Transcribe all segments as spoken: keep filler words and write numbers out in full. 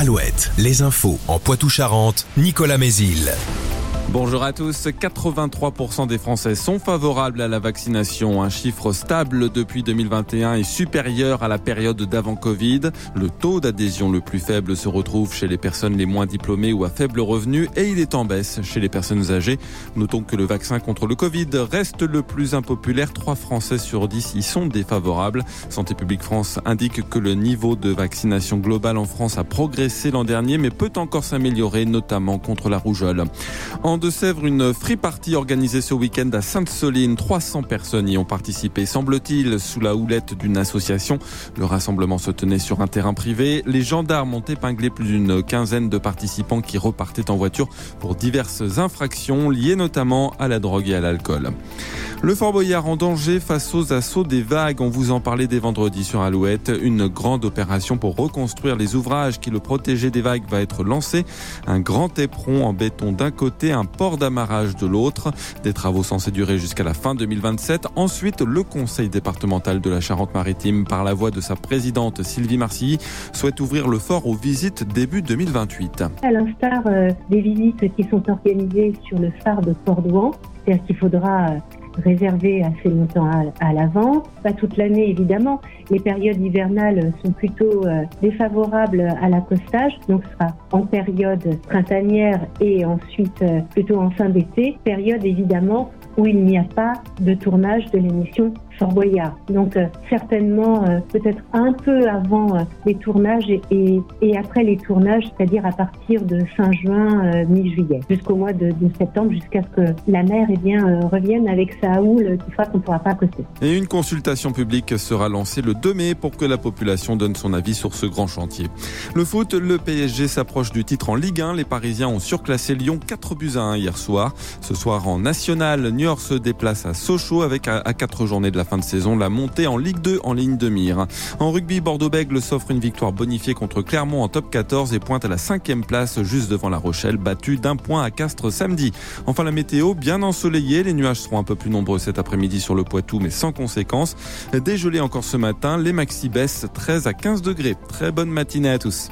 Alouette, les infos en Poitou-Charentes, Nicolas Mézil. Bonjour à tous, quatre-vingt-trois pour cent des Français sont favorables à la vaccination. Un chiffre stable depuis deux mille vingt et un et supérieur à la période d'avant Covid. Le taux d'adhésion le plus faible se retrouve chez les personnes les moins diplômées ou à faible revenu et il est en baisse chez les personnes âgées. Notons que le vaccin contre le Covid reste le plus impopulaire. trois Français sur dix y sont défavorables. Santé publique France indique que le niveau de vaccination globale en France a progressé l'an dernier mais peut encore s'améliorer, notamment contre la rougeole. En Deux-Sèvres, une free party organisée ce week-end à Sainte-Soline. trois cents personnes y ont participé, semble-t-il, sous la houlette d'une association. Le rassemblement se tenait sur un terrain privé. Les gendarmes ont épinglé plus d'une quinzaine de participants qui repartaient en voiture pour diverses infractions liées notamment à la drogue et à l'alcool. Le Fort Boyard en danger face aux assauts des vagues. On vous en parlait dès vendredi sur Alouette. Une grande opération pour reconstruire les ouvrages qui le protégeaient des vagues va être lancée. Un grand éperon en béton d'un côté, un port d'amarrage de l'autre. Des travaux censés durer jusqu'à la fin deux mille vingt-sept. Ensuite, le conseil départemental de la Charente-Maritime, par la voix de sa présidente Sylvie Marcilly, souhaite ouvrir le fort aux visites début deux mille vingt-huit. À l'instar euh, des visites qui sont organisées sur le phare de Port-Douan, c'est-à-dire qu'il faudra euh, réservé assez longtemps à, à l'avance, pas toute l'année évidemment. Les périodes hivernales sont plutôt euh, défavorables à l'accostage, donc ce sera en période printanière et ensuite euh, plutôt en fin d'été, période évidemment où il n'y a pas de tournage de l'émission Fort Boyard. Donc euh, certainement euh, peut-être un peu avant euh, les tournages et, et, et après les tournages, c'est-à-dire à partir de fin juin, euh, mi-juillet, jusqu'au mois de, de septembre, jusqu'à ce que la mer eh bien, euh, revienne avec sa houle qui fera qu'on ne pourra pas accoster. Et une consultation publique sera lancée le deux mai pour que la population donne son avis sur ce grand chantier. Le foot, le P S G s'approche du titre en Ligue un. Les Parisiens ont surclassé Lyon quatre buts à un hier soir. Ce soir en National, Niort se déplace à Sochaux avec à quatre journées de la fin de saison la montée en Ligue deux en ligne de mire. En rugby, Bordeaux-Bègles s'offre une victoire bonifiée contre Clermont en top quatorze et pointe à la cinquième place juste devant La Rochelle, battue d'un point à Castres samedi. Enfin la météo, bien ensoleillée, les nuages seront un peu plus nombreux cet après-midi sur le Poitou mais sans conséquence. Dégelé encore ce matin, les maxi baissent treize à quinze degrés. Très bonne matinée à tous.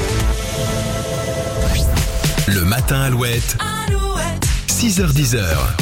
Le matin Alouette, Alouette. six heures dix.